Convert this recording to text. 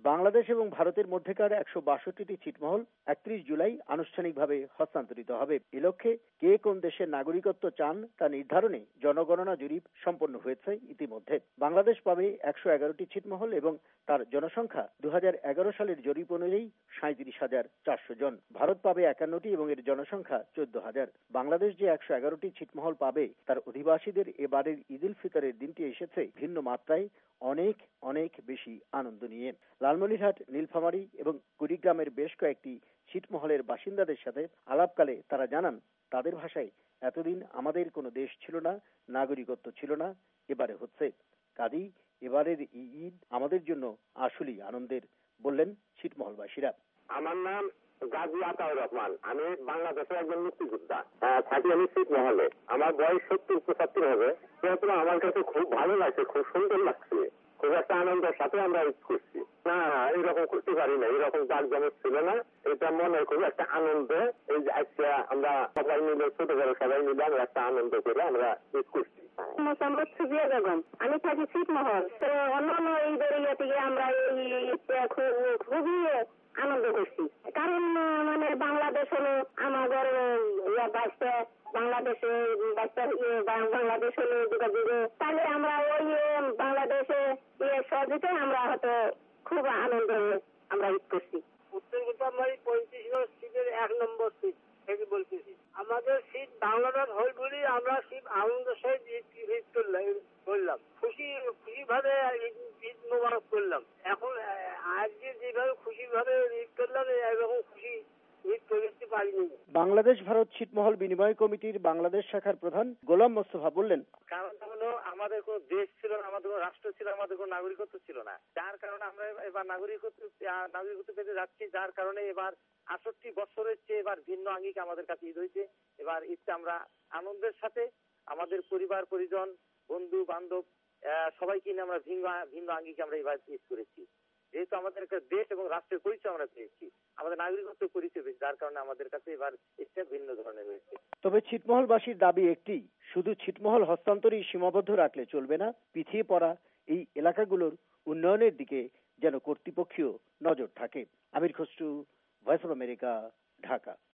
বাংলাদেশ এবং ভারতের মধ্যেকার ১৬২টি ছিটমহল ৩১ জুলাই আনুষ্ঠানিকভাবে হস্তান্তরিত হবে। এ লক্ষ্যে কে কোন দেশের নাগরিকত্ব চান তা নির্ধারণে জনগণনা জরিপ সম্পন্ন হয়েছে ইতিমধ্যে। বাংলাদেশ পাবে ১১১টি ছিটমহল এবং তার জনসংখ্যা ২০১১ সালের জরিপ অনুযায়ী ৩৭,৪০০ জন। ভারত পাবে ৫১টি এবং এর জনসংখ্যা ১৪,০০০। বাংলাদেশ যে ১১১টি ছিটমহল পাবে তার অধিবাসীদের এবারের ঈদ উল ফিতরের দিনটি এসেছে ভিন্ন মাত্রায়, অনেক অনেক বেশি আনন্দ নিয়ে। লালমনিরহাট, নীলফামারী এবং কুড়িগ্রামের বেশ কয়েকটি ছিটমহলের বাসিন্দাদের সাথে আলাপকালে তারা জানান, তাদের ভাষায় এতদিন আমাদের কোনো দেশ ছিল না, নাগরিকত্ব ছিল না, এবারে হচ্ছে। কাজেই এবারের ঈদ আমাদের জন্য আসলেই আনন্দের, বললেন ছিটমহলবাসীরা। আমার নাম গাজী আতাউর রহমান। আমি বাংলাদেশের একজন মুক্তিযোদ্ধা, থাকি আমি ছিটমহলে। আমার বয়স ৭০-৭৫ হবে। সেহেতু আমার কাছে খুব ভালো লাগছে, খুব সুন্দর লাগছে, খুব একটা আনন্দের সাথে আমরা ঈদ করছি। না, এরকম করতে পারি না, এরকম জাঁকজমক ছিল না। এটা মনে খুব একটা আনন্দ। এই যে আজকে আমরা সবাই মিলে, ছোট বড় সবাই মিলে আমরা একটা আনন্দ করে আমরা ঈদ করছি। মোসাম্মদ সুজিয়া বেগম। আমি থাকি ছিটমহল। অন্যান্য ঈদের ইয়ে থেকে আমরা এই ঈদটা খুবই আনন্দ করছি। কারণ মানে বাংলাদেশ হলো আমাদের বাচ্চা, বাংলাদেশে বাচ্চা বাংলাদেশ হলো যুগে তাহলে আমরা ওই বাংলাদেশে সহযোগিতায় আমরা হয়তো খুব আনন্দ আমরা ঈদ করছি। উত্তর গোদাবরী ৩৫ সিটের ১ নম্বর সিট থেকে বলতেছি। আমাদের সিট বাংলাদেশ হল বলেই আমরা সিট আনন্দ সহিত ঈদ করলাম, খুশিভাবে ঈদ মোবারক করলাম। এখন আজকে যেভাবে খুশিভাবে ঈদ করলাম, এরকম খুশি ঈদ করতে পারিনি। বাংলাদেশ ভারত ছিটমহল বিনিময় কমিটির বাংলাদেশ শাখার প্রধান গোলাম মোস্তফা বললেন, কারণটা হলো আমাদের কোনো দেশ ছিল না, আমাদের কোনো রাষ্ট্র ছিল, আমাদের কোনো নাগরিকত্ব ছিল না। যার কারণে আমরা এবার নাগরিকত্ব পেতে যাচ্ছি। যার কারণে এবার ৬৮ বছরের চেয়ে এবার ভিন্ন আঙ্গিক আমাদের কাছে ঈদ হয়েছে। এবার ঈদটা আমরা আনন্দের সাথে আমাদের পরিবার পরিজন, বন্ধু বান্ধব সবাইকে নিয়ে আমরা ভিন্ন আঙ্গিকে আমরা এবার ঈদ করেছি। যেহেতু আমাদের একটা দেশ এবং রাষ্ট্রের পরিচয় আমরা পেয়েছি, আমাদের নাগরিকত্ব পরিচয় পেয়েছি, যার কারণে আমাদের কাছে এবার ঈদটা ভিন্ন ধরনের হয়েছে। তবে ছিটমহলবাসীর দাবি একটি, শুধু ছিটমহল হস্তান্তরই সীমাবদ্ধ রাখলে চলবে না, পিছিয়ে পড়া এই এলাকাগুলোর উন্নয়নের দিকে যেন কর্তৃপক্ষীয় নজর থাকে। Amir Khasru, Voice of America, Dhaka.